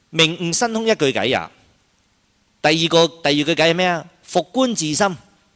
明悟身空一句偈也。第二句偈係咩啊？復觀自心，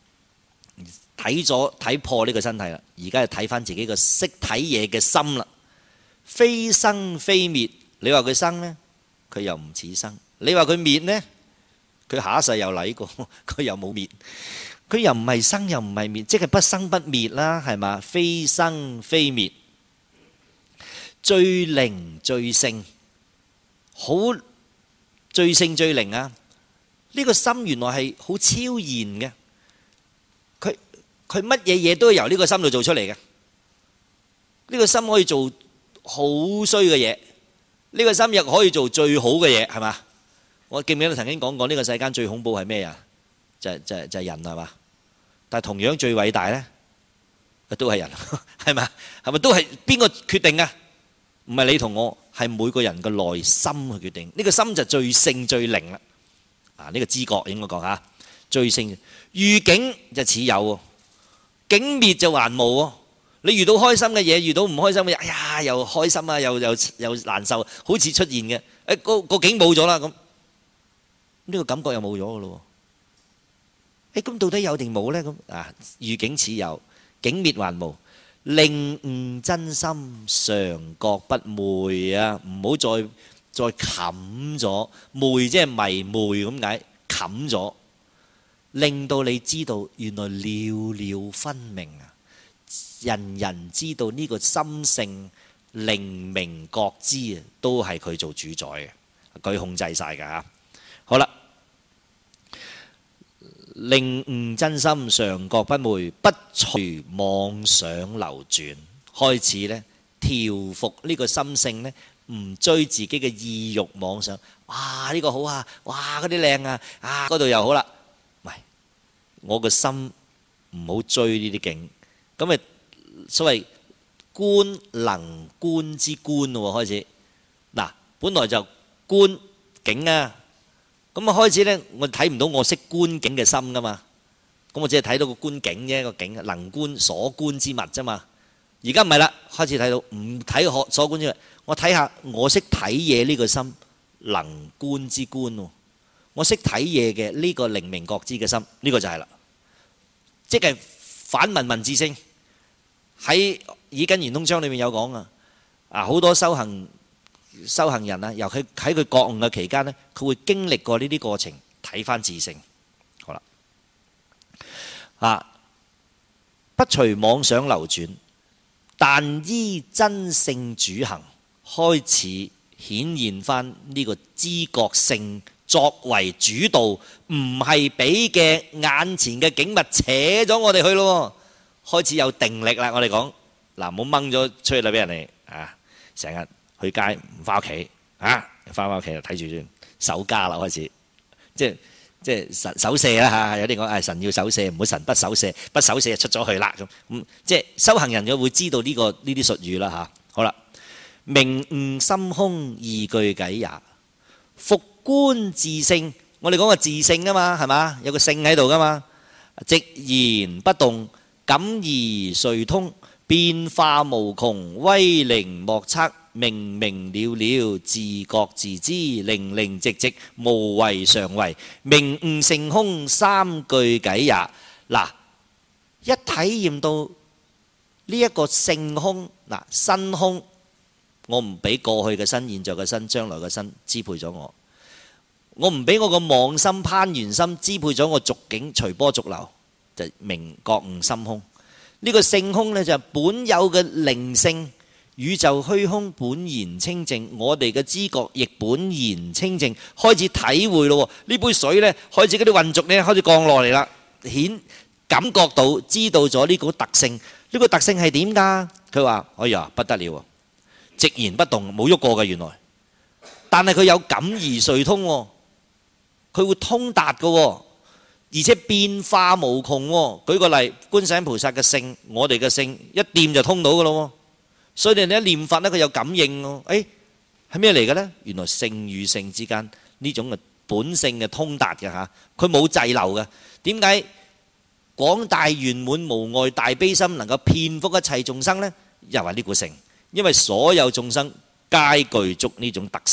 睇破呢個身體啦，而家就睇翻自己個識睇嘢嘅心啦。非生非滅，你話佢生咩？佢又唔似生。你話佢滅呢？佢下一世又嚟過，佢又冇滅。佢又唔係生又唔係滅，即係不生不滅啦，係嘛？非生非滅，最靈最勝，好最勝最靈啊！呢個心原來係好超然嘅，佢乜嘢嘢都係由呢個心度做出嚟嘅。呢個心可以做好衰嘅嘢，呢個心亦可以做最好嘅嘢，係嘛？我記唔記得曾經講過呢個世間最恐怖係咩啊？就係人，係嘛？但係同樣最偉大呢，都係人，係嘛？係咪都係邊個決定啊？唔係你同我，係每個人嘅內心去決定。呢個心就最勝最靈啦。啊，呢個知覺應該講下，最勝遇境就似有，境滅就還無。你遇到開心嘅嘢，遇到唔開心嘅嘢，哎呀，又開心啊，又難受，好似出現嘅，個境冇咗啦，咁呢個感覺又冇咗嘅咯。咁到底有定冇呢？咁啊，遇境似有，境滅還無，令悟真心，常覺不昧啊！唔好再冚咗，昧即係迷昧咁解，冚咗，令到你知道原來了了分明啊！人人知道呢個心性靈明覺知啊，都係佢做主宰嘅，佢控制晒㗎嚇。好啦。令悟真心，常覺不昧，不隨妄想流轉。開始呢，調伏呢個心性呢，唔追自己嘅意欲妄想。哇！呢個好啊，哇！嗰啲靚啊，啊嗰度又好啦。喂，我個心唔好追呢啲境。咁咪所謂觀能觀之觀咯。開始嗱，本來就觀境啊。咁啊開始呢，我睇唔到我識觀境嘅心噶嘛，咁我只係睇到個觀境啫，個境能觀所觀之物啫嘛。而家唔係啦，開始睇到唔睇所觀之物，我睇下我識睇嘢呢個心能觀之觀喎，我識睇嘢嘅呢個靈明覺知嘅心，呢個就係啦，即係反問問自性。喺《耳根圓通章》裏面有講啊，好多修行人啊，尤其喺佢覺悟嘅期間呢，佢會經歷過呢啲過程，睇翻自性。好啦，不隨妄想流轉，但依真性主行，開始顯現翻呢個知覺性作為主導，唔係俾嘅眼前嘅景物扯咗我哋去咯。開始有定力啦，我哋講嗱，唔好掹咗出去啦，俾人哋啊，成日去街唔翻屋企啊，翻屋企就睇住先守家啦，開始即係神守舍啦嚇，有啲講神要守舍，唔好神不守舍，不守舍就出咗去啦咁，即係修行人就會知道呢啲術語啦嚇。好啦，明悟心空二句偈也，復觀自性，我哋講個自性啊嘛，係嘛？有個性喺度噶嘛，寂然不動，感而遂通，變化無窮，威靈莫測，明明了了，自覺自知，靈靈寂寂，無為常為，明悟性空三句偈也。嗱，一體驗到呢一個性空，嗱身空，我唔俾過去嘅身、現在嘅身、將來嘅身支配咗我，我唔俾我個妄心、攀緣心支配咗我逐境隨波逐流，就明覺悟心空。呢個性空呢，就係本有嘅靈性，宇宙虛空本然清淨，我哋嘅知覺亦本然清淨，開始體會咯。呢杯水呢，開始嗰啲混濁呢，開始降落嚟啦，感覺到知道咗呢個特性。呢個特性係點㗎？佢話：哎呀不得了，寂然不動，冇喐過嘅原來。但係佢有感而遂通，佢會通達嘅。而且變化無窮喎。舉個例，觀世音菩薩嘅性，我哋嘅性一掂就通到嘅咯。所以你一念法咧，佢有感應喎。誒係咩嚟嘅咧？原來性與性之間呢種嘅本性嘅通達嘅嚇，佢冇滯留嘅。點解廣大圓滿無礙大悲心能夠遍覆一切眾生咧？又係呢股性，因為所有眾生皆具足呢種特性，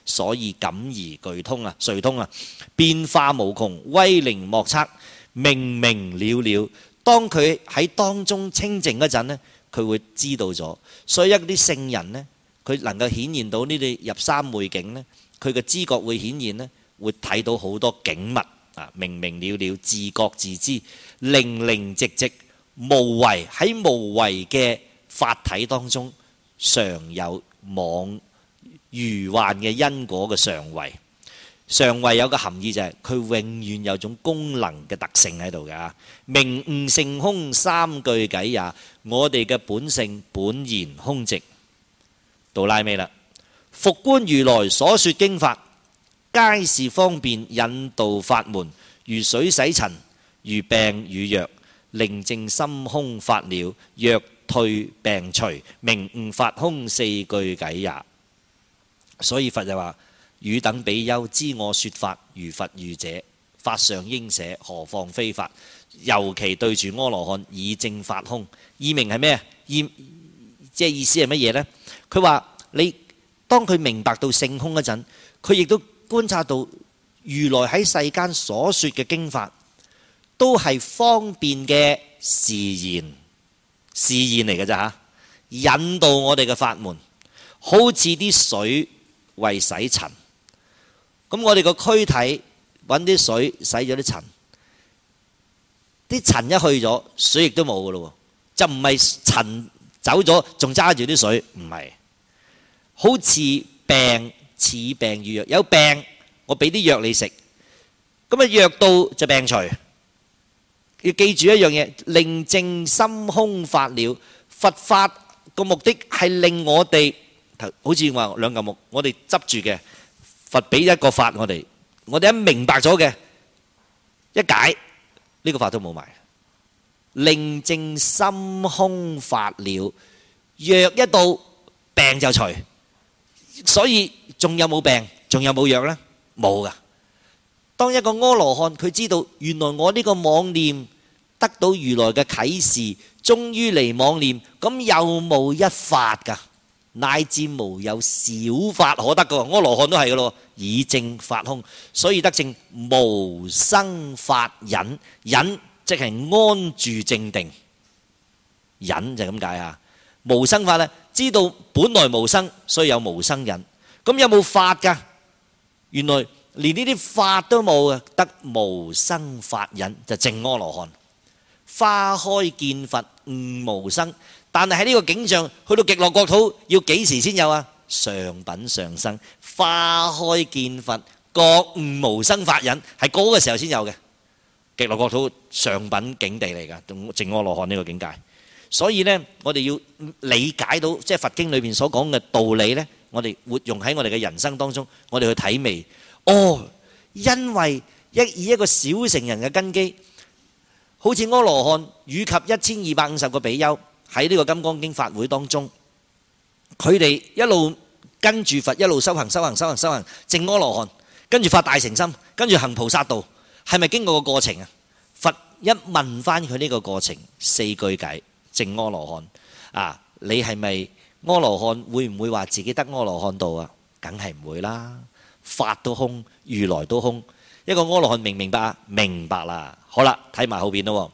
所以感而具通啊，遂通啊，變化無窮，威靈莫測，明明了了。當佢喺當中清靜嗰陣呢，佢會知道咗。所以一啲聖人呢，佢能夠顯現到呢啲入三昧境呢，佢嘅知覺會顯現呢，會睇到好多景物啊，明明了了，自覺自知，靈靈寂寂，無為。喺無為嘅法體當中，常有妄如幻嘅因果嘅常為。常為有個含義就係佢永遠有種功能嘅特性喺度嘅。明悟性空三句偈也，我哋嘅本性本然空寂。到拉尾啦，復觀如來所說經法，皆是方便引導法門，如水洗塵，如病與藥，寧靜心空法了，藥退病除，明悟法空四句偈也。所以佛就話：汝等比丘知我說法如佛喻者，法上應捨，何況非法？尤其對住阿羅漢以證法空。意明係咩啊？即係意思係乜嘢呢？佢話你當佢明白到性空嗰陣，佢亦都觀察到如來喺世間所說嘅經法都係方便嘅示現嚟嘅咋嚇，引導我哋嘅法門，好似啲水為洗塵。咁我哋個軀體揾啲水洗咗啲塵，啲塵一去咗，水亦都冇噶咯，就唔係塵走咗仲揸住啲水，唔係。好似病與藥，有病我俾啲藥你食，咁啊藥到就病除。要記住一樣嘢，令正心空法了。佛法個目的係令我哋，好似話兩嚿木，我哋執住嘅，佛俾一個法我哋一明白咗嘅，一解呢個法都冇埋。令正心空法了，藥一到病就除。所以仲有冇病？仲有冇藥呢？冇噶。當一個阿羅漢佢知道原來我呢個妄念得到如來嘅啟示，終於離妄念，咁有冇一法噶？乃至無有小法可得噶。阿羅漢都係噶咯，以證法空，所以得證無生法忍。忍即係安住正定，忍就咁解啊。無生法咧，知道本來無生，所以有無生忍。咁有冇法噶？原來連呢啲法都冇啊，得無生法忍就證阿羅漢。花開見佛悟無生，但係喺呢個景象去到極樂國土要幾時先有啊？上品上生，花開見佛覺悟無生法忍，係嗰個時候先有嘅。極樂國土上品境地嚟噶，證阿羅漢呢個境界。所以呢，我哋要理解到即係佛經裏面所講嘅道理呢，我哋活用喺我哋嘅人生當中，我哋去體味。因為以一個小乘人嘅根基，好似阿羅漢以及1250個比丘喺呢個金剛經法會當中，佢哋一路跟住佛一路修行，證阿羅漢，跟住發大乘心，跟住行菩薩道，係咪經過個過程啊？佛一問翻佢呢個過程，四句偈。證阿羅漢啊！你係咪阿羅漢？會唔會話自己得阿羅漢道啊？梗係唔會啦！法都空，如來都空。一個阿羅漢明唔明白啊？明白啦！好啦，睇埋後邊咯。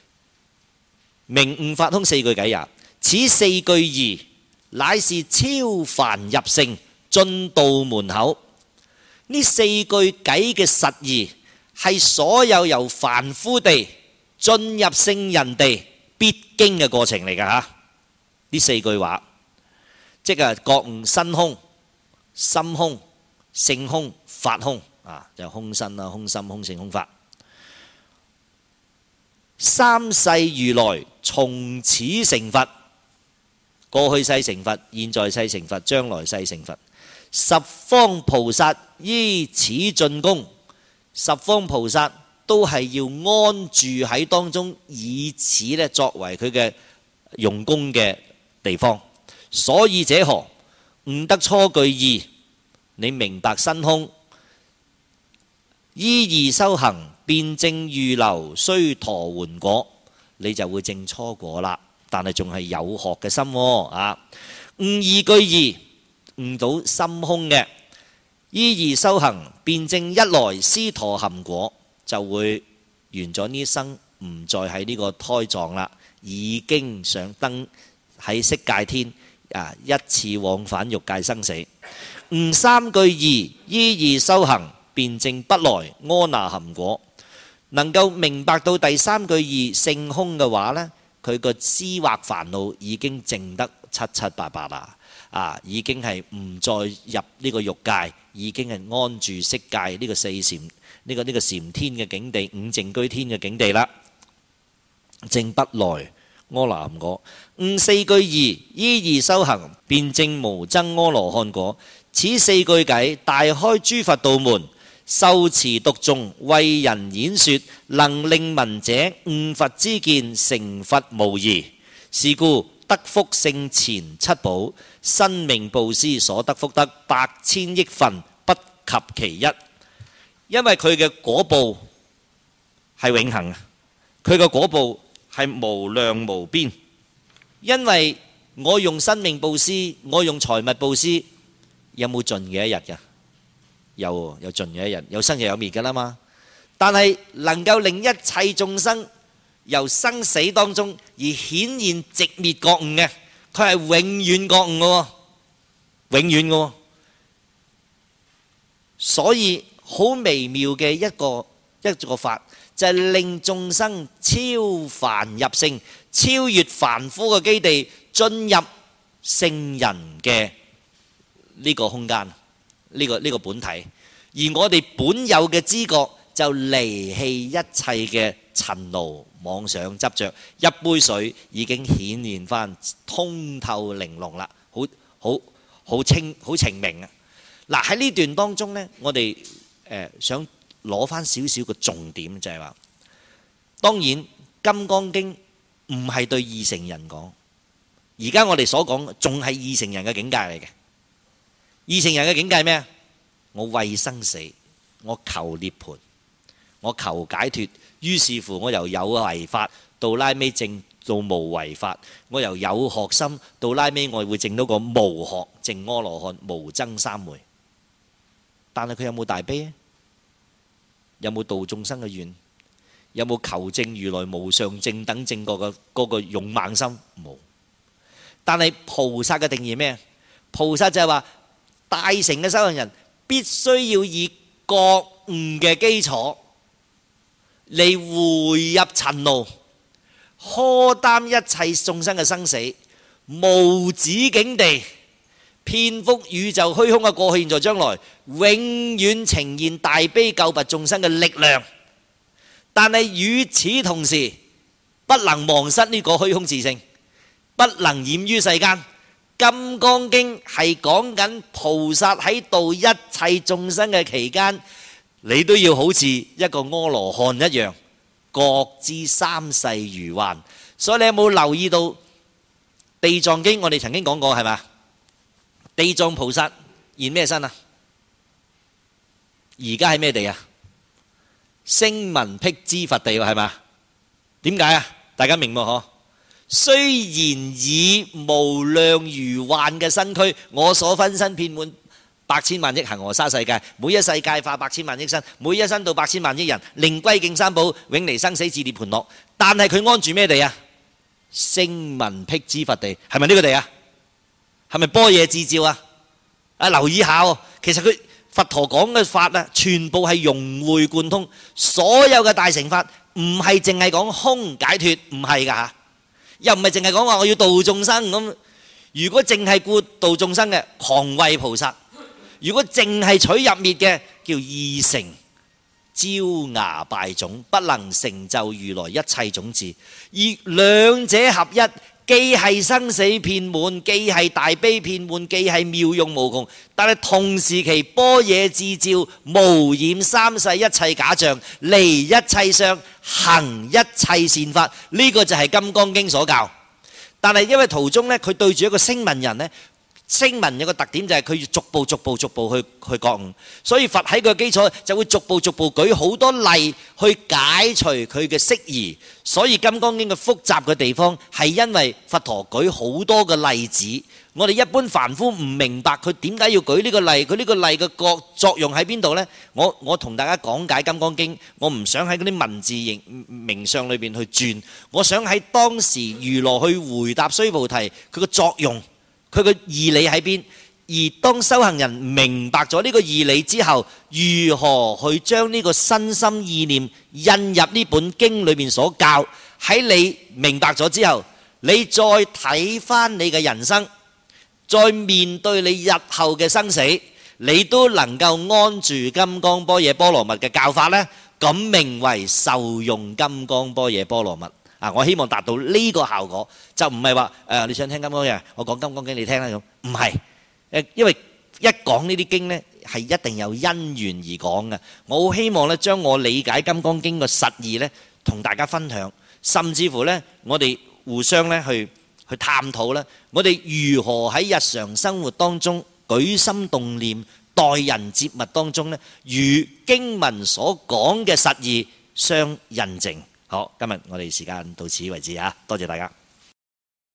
明悟法空四句偈也，此四句義，乃是超凡入聖進道門口。呢四句偈嘅實義係所有由凡夫地進入聖人地必經嘅過程嚟噶吓，呢四句話，即係覺悟身空、心空、性空、法空啊，就空身啦、空心、空性、空法。三世如來從此成佛，過去世成佛，現在世成佛，將來世成佛。十方菩薩依此進攻，十方菩薩都係要安住喺當中，以此咧作為佢嘅用功嘅地方。所以者何？悟得初句義，你明白身空，依義修行，辯證預流，須陀洹果，你就會證初果啦。但係仲係有學嘅心啊！悟二句義，悟到心空嘅， 依義修行，辯證一來，斯陀含果，就會完咗呢生，唔再喺呢個胎藏啦，已經上登喺色界天一次往返欲界生死。悟三句義，依義修行，辯證不來，阿那含果。能夠明白到第三句義性空嘅話呢，佢個思惑煩惱已經淨得七七八八啦，已經係唔再入呢個欲界，已經係安住色界呢個四禪呢個禪天嘅境地，五淨居天嘅境地啦。證不來，阿那含果。悟四句義，依義修行，辯證無增阿羅漢果。此四句偈，大開諸佛道門，受持讀誦，為人演說，能令聞者悟佛之見，成佛無疑。是故得福勝前七寶，生命布施所得福德，百千億分不及其一。因為佢嘅果報係永恆，佢嘅果報係無量無邊。因為我用生命布施，我用財物布施，有冇盡嘅一日㗎？有盡嘅一日，有生又有滅㗎啦嘛。但係能夠令一切眾生由生死當中而顯現寂滅覺悟嘅，佢係永遠覺悟嘅，永遠嘅。所以好微妙嘅一個法，就係令眾生超凡入聖，超越凡夫嘅基地，進入聖人嘅呢個空間，呢個本體。而我哋本有嘅知覺就離棄一切嘅塵勞妄想執着，一杯水已經顯現翻通透玲瓏啦，好澄明啊！嗱，喺呢段當中呢，我哋想攞翻少少嘅重點，就係話，當然《金剛經》唔係對二乘人講，而家我哋所講仲係二乘人嘅境界嚟嘅。二乘人嘅境界係咩啊？我為生死，我求涅槃，我求解脫。於是乎，我由有為法到拉尾證到無為法，我由有學心到拉尾，我會證到個無學證阿羅漢，無增三昧。但係佢有冇大悲？有冇度眾生嘅願？有冇求證如來無上正等正覺嘅嗰個勇猛心？冇。但係菩薩嘅定義咩？菩薩就係話大乘嘅修行人必須要以覺悟嘅基礎嚟回入塵勞，荷擔一切眾生嘅生死，無止境地遍覆宇宙虛空嘅過去現在將來，永遠呈現大悲救拔眾生嘅力量。但係與此同時，不能忘失呢個虛空自性，不能染於世間。金剛經係講緊菩薩喺度一切眾生嘅期間，你都要好似一個阿羅漢一樣，覺知三世如幻。所以你有冇留意到地藏經？我哋曾經講過係嘛？地藏菩薩現咩身啊？而家喺咩地啊？聲聞辟支佛地喎，係嘛？點解啊？大家明冇嗬？雖然以無量如幻嘅身軀，我所分身遍滿百千萬億恒河沙世界，每一世界化百千萬億身，每一身到百千萬億人，令歸敬三寶，永離生死，自涅槃樂。但係佢安住咩地啊？聲聞辟支佛地，係咪呢個地啊？係咪般若智照啊？留意下喎，其實佢佛陀講嘅法啊，全部係融會貫通，所有嘅大乘法唔係淨係講空解脫，唔係㗎嚇。又唔係淨係講話我要度眾生咁。如果淨係顧度眾生嘅，狂為菩薩；如果淨係取入滅嘅，叫二乘焦芽敗種，不能成就如來一切種智。而兩者合一，既係生死遍滿，既係大悲遍滿，既係妙用無窮，但係同時其般若智照，無染三世一切假象，離一切相，行一切善法。呢個就係《金剛經》所教。但係因為途中呢，佢對住一個聲聞人呢， 聲聞有個特點就係佢要逐步去覺悟，所以佛喺佢嘅基礎就會逐步舉好多例去解除佢嘅釋疑。所以《金剛經》嘅複雜嘅地方係因為佛陀舉好多嘅例子，我哋一般凡夫唔明白佢點解要舉呢個例，佢呢個例嘅作用喺邊度呢？我同大家講解《金剛經》，我唔想喺嗰啲文字名相裏邊去轉，我想喺當時如來去回答須菩提佢嘅作用。佢個義理喺邊？而當修行人明白咗呢個義理之後，如何去將呢個身心意念印入呢本經裏面所教？喺你明白咗之後，你再睇翻你嘅人生，再面對你日後嘅生死，你都能夠安住金剛般若波羅蜜嘅教法呢，咁名為受用金剛般若波羅蜜。我希望達到呢個效果，就唔係話你想聽金剛嘅，我講金剛經你聽啦咁，唔係因為一講呢啲經呢係一定有因緣而講嘅。我好希望呢將我理解金剛經嘅實義呢同大家分享，甚至乎呢我哋互相呢去探討呢，我哋如何喺日常生活當中舉心動念、待人接物當中呢，與經文所講嘅實義相印證。好，今日我哋時間到此為止啊！多謝大家。